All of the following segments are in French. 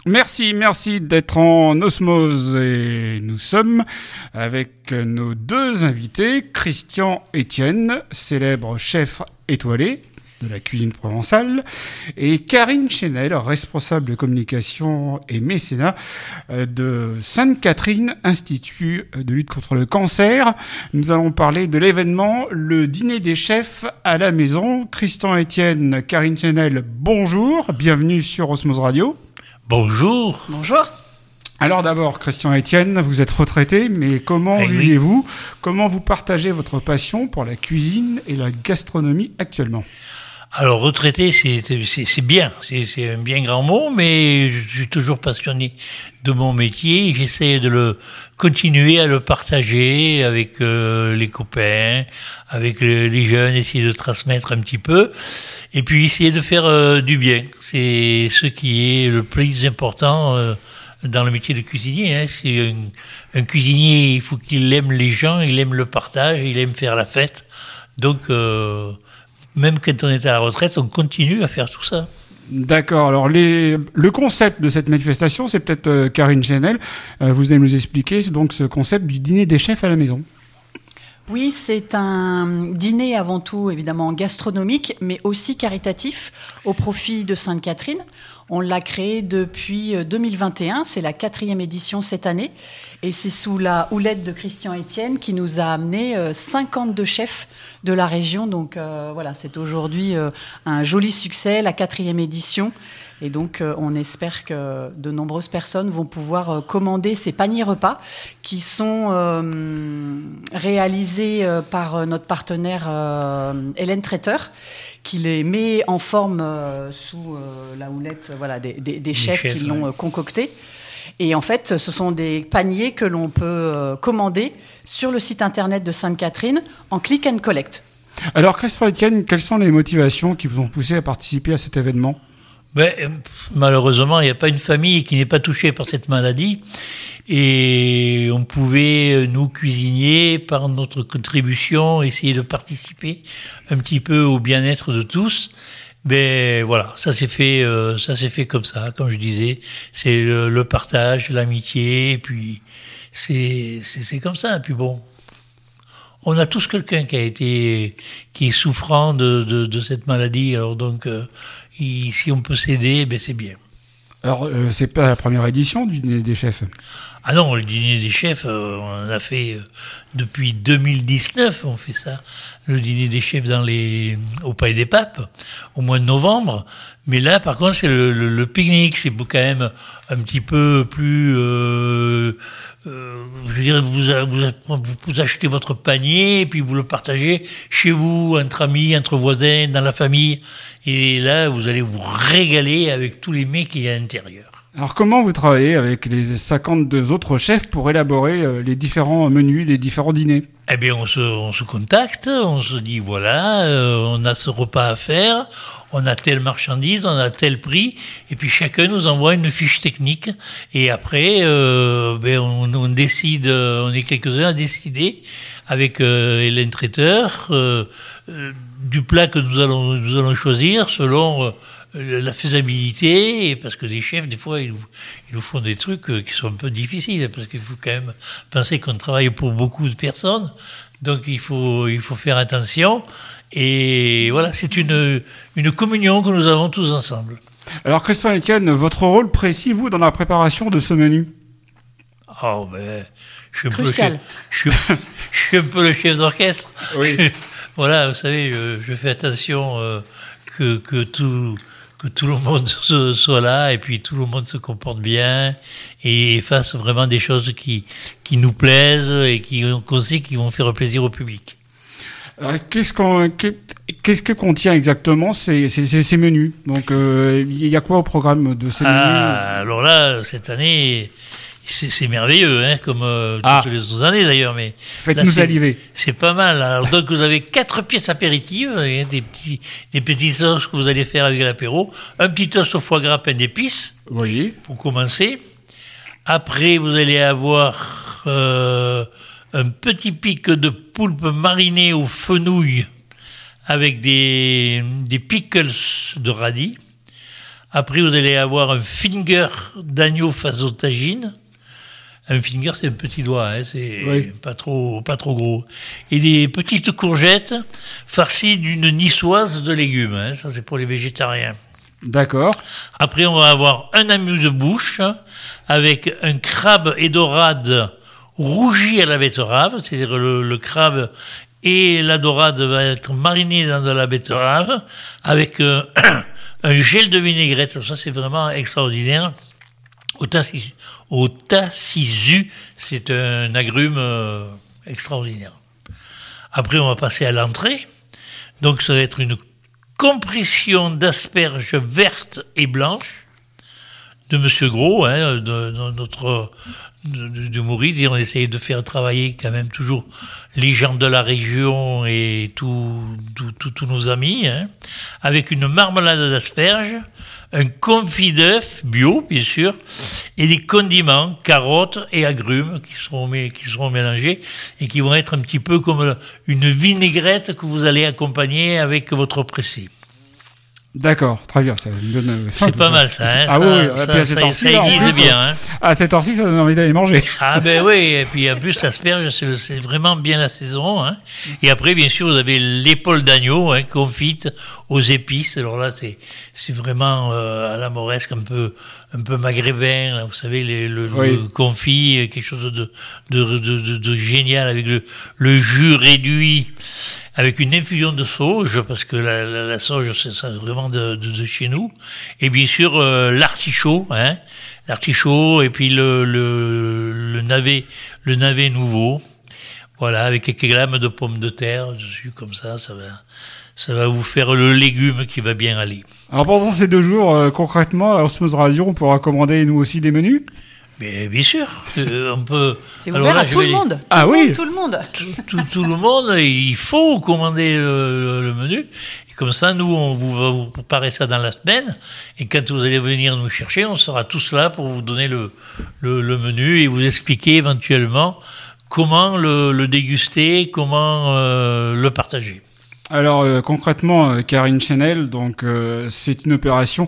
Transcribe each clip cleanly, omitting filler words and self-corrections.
Merci d'être en osmose et nous sommes avec nos deux invités, Christian Etienne, célèbre chef étoilé de la cuisine provençale, et Karine Chénel, responsable de communication et mécénat de Sainte-Catherine, Institut de lutte contre le cancer. Nous allons parler de l'événement, le dîner des chefs à la maison. Christian Etienne, Karine Chénel, bonjour, bienvenue sur Osmose Radio. Bonjour. Bonjour. Alors d'abord, Christian Etienne, vous êtes retraité, mais comment vivez-vous ? Comment vous partagez votre passion pour la cuisine et la gastronomie actuellement ? Alors retraité, c'est bien, c'est un bien grand mot, mais je suis toujours passionné de mon métier. J'essaie de le continuer à le partager avec les copains, avec les jeunes, essayer de transmettre un petit peu, et puis essayer de faire du bien. C'est ce qui est le plus important dans le métier de cuisinier. Hein. C'est un cuisinier, il faut qu'il aime les gens, il aime le partage, il aime faire la fête. Donc même quand on est à la retraite, on continue à faire tout ça. D'accord. Alors, le concept de cette manifestation, c'est peut-être Karine Chénel. Vous allez nous expliquer donc ce concept du dîner des chefs à la maison. Oui, c'est un dîner avant tout évidemment gastronomique, mais aussi caritatif au profit de Sainte-Catherine. On l'a créé depuis 2021, c'est la 4e édition cette année, et c'est sous la houlette de Christian Etienne qui nous a amené 52 chefs de la région. Donc voilà, c'est aujourd'hui un joli succès, la 4e édition. Et donc, on espère que de nombreuses personnes vont pouvoir commander ces paniers repas qui sont réalisés par notre partenaire Hélène Traiteur, qui les met en forme sous la houlette des chefs qui l'ont concocté. Et en fait, ce sont des paniers que l'on peut commander sur le site internet de Sainte-Catherine en click and collect. Alors, Christophe Etienne, quelles sont les motivations qui vous ont poussé à participer à cet événement ? Malheureusement, il n'y a pas une famille qui n'est pas touchée par cette maladie. Et on pouvait, nous, cuisiniers, par notre contribution, essayer de participer un petit peu au bien-être de tous. Mais voilà, ça s'est fait comme ça, comme je disais. C'est le partage, l'amitié, et puis c'est comme ça. Et puis bon, on a tous quelqu'un qui est souffrant de cette maladie. Alors donc, si on peut s'aider, c'est bien. Alors, c'est pas la première édition du dîner des chefs ? Ah non, le dîner des chefs, on en a fait depuis 2019, on fait ça. Le dîner des chefs au Palais des Papes, au mois de novembre. Mais là, par contre, c'est le pique-nique. C'est quand même un petit peu plus... je veux dire, vous achetez votre panier et puis vous le partagez chez vous, entre amis, entre voisins, dans la famille. Et là, vous allez vous régaler avec tous les mets qu'il y a à l'intérieur. Alors, comment vous travaillez avec les 52 autres chefs pour élaborer les différents menus, les différents dîners ? Eh bien, on se contacte, on se dit, voilà, on a ce repas à faire, on a telle marchandise, on a tel prix, et puis chacun nous envoie une fiche technique, et après, on décide, on est quelques-uns à décider, avec Hélène Traiteur, du plat que nous allons choisir selon la faisabilité, parce que les chefs, des fois, ils nous font des trucs qui sont un peu difficiles, parce qu'il faut quand même penser qu'on travaille pour beaucoup de personnes, donc il faut faire attention, et voilà, c'est une communion que nous avons tous ensemble. Alors, Christian Etienne, votre rôle précis, vous, dans la préparation de ce menu ? Oh, je suis un peu le chef d'orchestre. Oui. Voilà, vous savez, je fais attention que tout le monde soit là et puis tout le monde se comporte bien et fasse vraiment des choses qui nous plaisent et qu'on sait qu'ils vont faire plaisir au public. Alors, qu'est-ce que contient exactement ces menus ? Donc, il y a quoi au programme de ces menus ? Alors là, cette année, c'est merveilleux, hein, comme toutes les autres années d'ailleurs. Mais faites-nous saliver. C'est pas mal. Alors, donc vous avez 4 pièces apéritives, hein, des petites sauces que vous allez faire avec l'apéro, un petit toast au foie gras plein d'épices, oui, pour commencer. Après, vous allez avoir un petit pic de poulpe mariné au fenouil avec des pickles de radis. Après, vous allez avoir un finger d'agneau face au tagine. Un finger, c'est un petit doigt, hein, c'est pas trop gros. Et des petites courgettes farcies d'une niçoise de légumes. Hein, ça, c'est pour les végétariens. D'accord. Après, on va avoir un amuse-bouche avec un crabe et dorade rougi à la betterave. C'est-à-dire le crabe et la dorade va être marinés dans de la betterave avec un gel de vinaigrette. Ça, c'est vraiment extraordinaire. Au tassisu, c'est un agrume extraordinaire. Après, on va passer à l'entrée. Donc, ça va être une compression d'asperges vertes et blanches de Monsieur Gros, hein, de Maurice. On essaye de faire travailler quand même toujours les gens de la région et tous nos amis, hein, avec une marmelade d'asperges, un confit d'œuf bio, bien sûr, et des condiments, carottes et agrumes qui seront mélangés et qui vont être un petit peu comme une vinaigrette que vous allez accompagner avec votre pressé. D'accord, très bien. Ça me donne faim, c'est pas mal ça. Hein, ah ça aiguise bien. Hein. À cette heure-ci, ça donne envie d'aller manger. Ah ben oui, et puis en plus l'asperge, c'est vraiment bien la saison. Hein. Et après, bien sûr, vous avez l'épaule d'agneau, hein, confite aux épices. Alors là, c'est vraiment à la mauresque, un peu maghrébin. Là, vous savez, le confit, quelque chose de génial avec le jus réduit. Avec une infusion de sauge, parce que la sauge, c'est ça vraiment de chez nous. Et bien sûr, l'artichaut, hein. L'artichaut, et puis le navet nouveau. Voilà, avec quelques grammes de pommes de terre dessus, comme ça va vous faire le légume qui va bien aller. Alors pendant ces 2 jours, concrètement, à Osmose Radio, on pourra commander nous aussi des menus? Mais bien sûr, on peut. C'est ouvert à tout le monde. Ah oui. Tout le monde. Tout le monde. Il faut commander le menu. Et comme ça, nous, on va vous préparer ça dans la semaine. Et quand vous allez venir nous chercher, on sera tous là pour vous donner le menu et vous expliquer éventuellement comment le déguster, comment le partager. Alors concrètement, Karine Chenel, donc c'est une opération,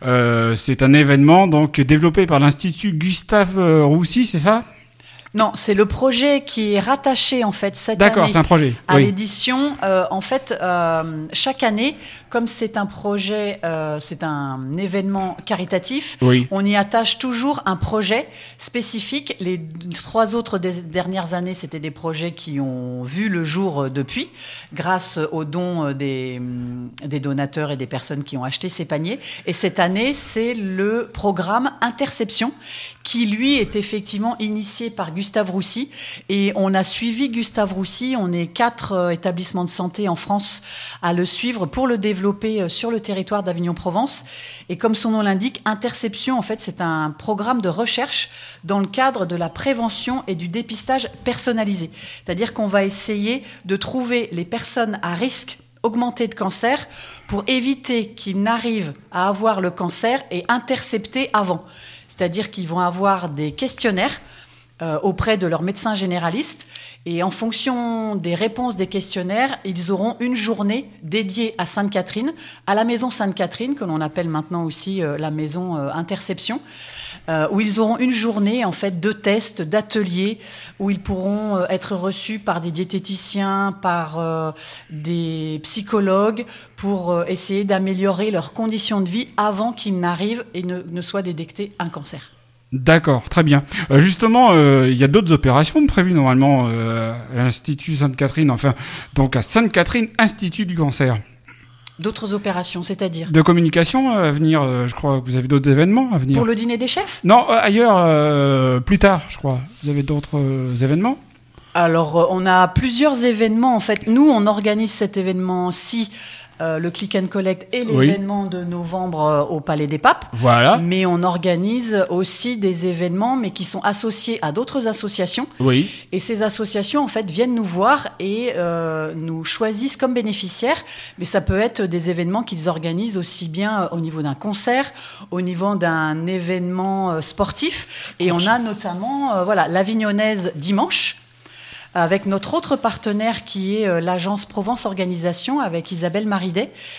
c'est un événement donc développé par l'Institut Gustave Roussy, c'est ça ? Non, c'est le projet qui est rattaché en fait cette D'accord, année c'est un projet. à Oui. l'édition. En fait, chaque année, comme c'est un projet, c'est un événement caritatif, Oui. on y attache toujours un projet spécifique. Les 3 autres dernières années, c'était des projets qui ont vu le jour depuis, grâce aux dons des donateurs et des personnes qui ont acheté ces paniers. Et cette année, c'est le programme Interception, qui lui est effectivement initié par Gustave Roussy. Et on a suivi Gustave Roussy. On est 4 établissements de santé en France à le suivre pour le développer sur le territoire d'Avignon-Provence. Et comme son nom l'indique, Interception, en fait, c'est un programme de recherche dans le cadre de la prévention et du dépistage personnalisé. C'est-à-dire qu'on va essayer de trouver les personnes à risque augmenté de cancer pour éviter qu'ils n'arrivent à avoir le cancer et intercepter avant. C'est-à-dire qu'ils vont avoir des questionnaires auprès de leur médecin généraliste et en fonction des réponses des questionnaires, ils auront une journée dédiée à Sainte-Catherine, à la maison Sainte-Catherine, que l'on appelle maintenant aussi la maison Interception, où ils auront une journée en fait de tests, d'ateliers, où ils pourront être reçus par des diététiciens, par des psychologues, pour essayer d'améliorer leurs conditions de vie avant qu'ils n'arrivent et ne soient détectés un cancer. D'accord, très bien. Justement, il y a d'autres opérations prévues normalement à l'Institut Sainte-Catherine, enfin, donc à Sainte-Catherine, Institut du cancer. D'autres opérations, c'est-à-dire ? De communication à venir, je crois que vous avez d'autres événements à venir. Pour le dîner des chefs ? Non, ailleurs, plus tard, je crois. Vous avez d'autres événements ? Alors, on a plusieurs événements, en fait. Nous, on organise cet événement-ci, le Click and Collect et l'événement de novembre au Palais des Papes. Voilà. Mais on organise aussi des événements, mais qui sont associés à d'autres associations. Oui. Et ces associations, en fait, viennent nous voir et nous choisissent comme bénéficiaires. Mais ça peut être des événements qu'ils organisent aussi bien au niveau d'un concert, au niveau d'un événement sportif. Et on a notamment l'Avignonnaise dimanche, avec notre autre partenaire qui est l'agence Provence Organisation avec Isabelle Maridet.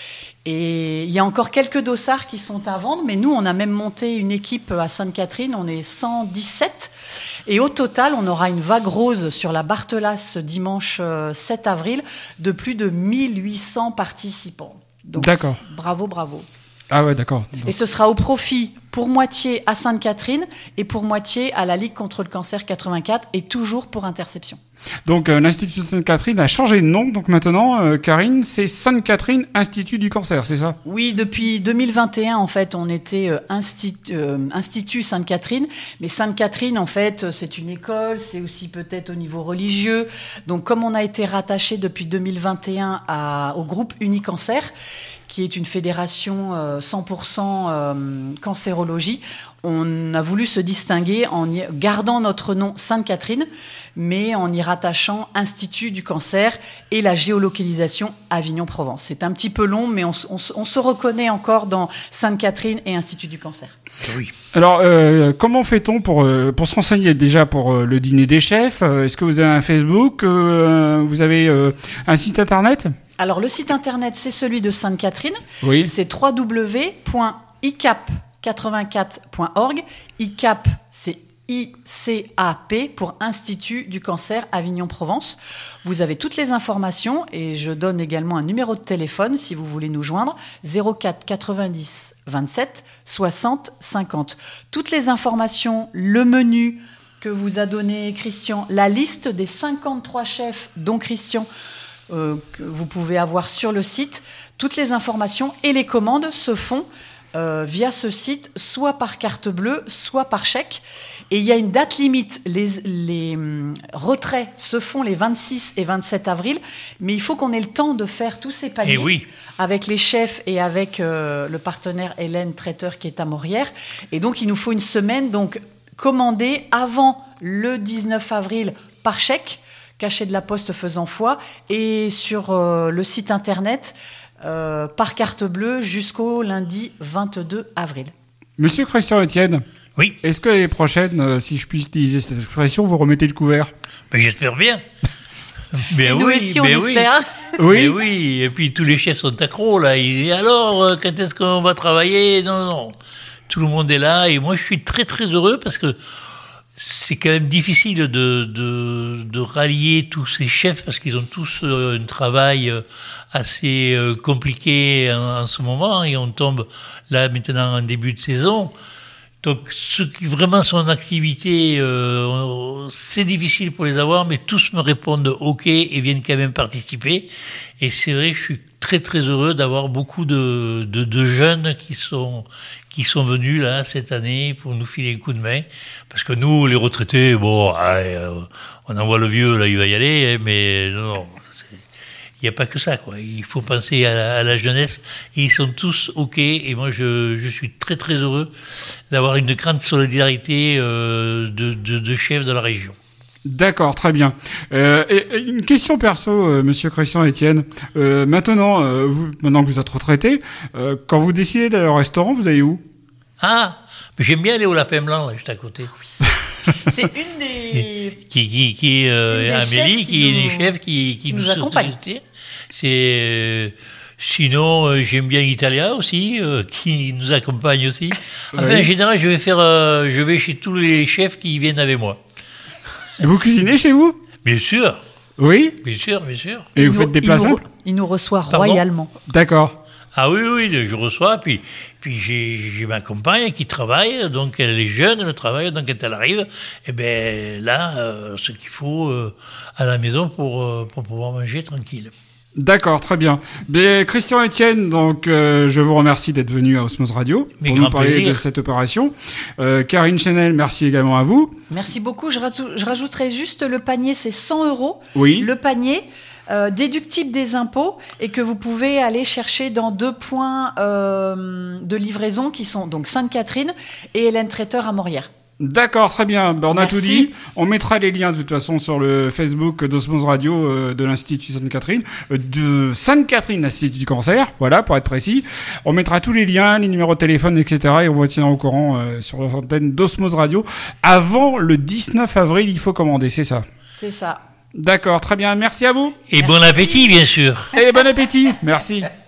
Et il y a encore quelques dossards qui sont à vendre, mais nous, on a même monté une équipe à Sainte-Catherine, on est 117. Et au total, on aura une vague rose sur la Barthelasse dimanche 7 avril de plus de 1800 participants. Donc, d'accord. Bravo. Ah ouais, d'accord. Et ce sera au profit pour moitié à Sainte-Catherine et pour moitié à la Ligue contre le cancer 84 et toujours pour Interception. Donc l'Institut Sainte-Catherine a changé de nom. Donc maintenant, Karine, c'est Sainte-Catherine Institut du cancer, c'est ça ? Oui, depuis 2021, en fait, on était Institut Sainte-Catherine. Mais Sainte-Catherine, en fait, c'est une école, c'est aussi peut-être au niveau religieux. Donc comme on a été rattaché depuis 2021 au groupe Unicancer, qui est une fédération 100% cancérologie, on a voulu se distinguer en gardant notre nom Sainte-Catherine, mais en y rattachant Institut du cancer et la géolocalisation Avignon-Provence. C'est un petit peu long, mais on se reconnaît encore dans Sainte-Catherine et Institut du cancer. Oui. Alors, comment fait-on pour se renseigner déjà pour le dîner des chefs ? Est-ce que vous avez un Facebook ? Vous avez un site internet ? Alors, le site internet, c'est celui de Sainte-Catherine. Oui. C'est www.icap84.org. ICAP, c'est ICAP pour Institut du cancer Avignon-Provence. Vous avez toutes les informations et je donne également un numéro de téléphone si vous voulez nous joindre, 04 90 27 60 50. Toutes les informations, le menu que vous a donné Christian, la liste des 53 chefs dont Christian, que vous pouvez avoir sur le site. Toutes les informations et les commandes se font via ce site, soit par carte bleue, soit par chèque. Et il y a une date limite. Les retraits se font les 26 et 27 avril, mais il faut qu'on ait le temps de faire tous ces paniers avec les chefs et avec le partenaire Hélène Traiteur qui est à Morières. Et donc, il nous faut une semaine. Donc, commander avant le 19 avril par chèque, cachet de la poste faisant foi, et sur le site internet par carte bleue jusqu'au lundi 22 avril. Monsieur Christian Etienne, oui. Est-ce que l'année prochaine, si je puis utiliser cette expression, vous remettez le couvert ? Ben, j'espère bien. Mais et nous aussi, on espère. Oui. Oui, et puis tous les chefs sont accros, là. Et alors, quand est-ce qu'on va travailler ? Non. Tout le monde est là, et moi, je suis très, très heureux parce que c'est quand même difficile de rallier tous ces chefs parce qu'ils ont tous un travail assez compliqué en ce moment et on tombe là maintenant en début de saison. Donc ceux qui vraiment sont en activité, c'est difficile pour les avoir, mais tous me répondent OK et viennent quand même participer. Et c'est vrai que je suis très très heureux d'avoir beaucoup de jeunes qui sont venus là cette année pour nous filer un coup de main. Parce que nous, les retraités, bon, on envoie le vieux, là il va y aller, mais non, il n'y a pas que ça, quoi. Il faut penser à la jeunesse. Et ils sont tous OK. Et moi, je suis très très heureux d'avoir une grande solidarité de chefs de la région. D'accord, très bien. Et une question perso, monsieur Christian Etienne. Maintenant que vous êtes retraité, quand vous décidez d'aller au restaurant, vous allez où ? Ah, mais j'aime bien aller au Lapin Blanc, là, juste à côté. Oui. C'est une des... qui Amélie, qui est une chef qui nous accompagne. C'est... Sinon, j'aime bien Italia aussi, qui nous accompagne aussi. Enfin, en général, je vais chez tous les chefs qui viennent avec moi. Et vous cuisinez chez vous ? Bien sûr. Oui ? Bien sûr. Et vous faites des plats simples ? Il nous reçoit royalement. D'accord. Ah oui, je reçois, puis j'ai ma compagne qui travaille, donc elle est jeune, elle travaille, donc quand elle arrive, et ben là, ce qu'il faut à la maison pour pouvoir manger tranquille. D'accord, très bien. Mais Christian Etienne, donc je vous remercie d'être venu à Osmose Radio pour nous parler de cette opération. Karine Chanel, merci également à vous. Merci beaucoup. Je rajouterai juste le panier, c'est 100 €. Oui. Le panier déductible des impôts et que vous pouvez aller chercher dans 2 points de livraison qui sont donc Sainte-Catherine et Hélène Traiteur à Morières. D'accord, très bien. Ben, on a Merci. tout dit. On mettra les liens de toute façon sur le Facebook d'Osmose Radio de l'Institut Sainte-Catherine, de Sainte-Catherine Institut du cancer, voilà, pour être précis. On mettra tous les liens, les numéros de téléphone, etc. et on vous tiendra au courant sur l'antenne d'Osmose Radio. Avant le 19 avril, il faut commander, c'est ça ? C'est ça. D'accord, très bien. Merci à vous. Et bon appétit, bien sûr. Et bon appétit. Merci.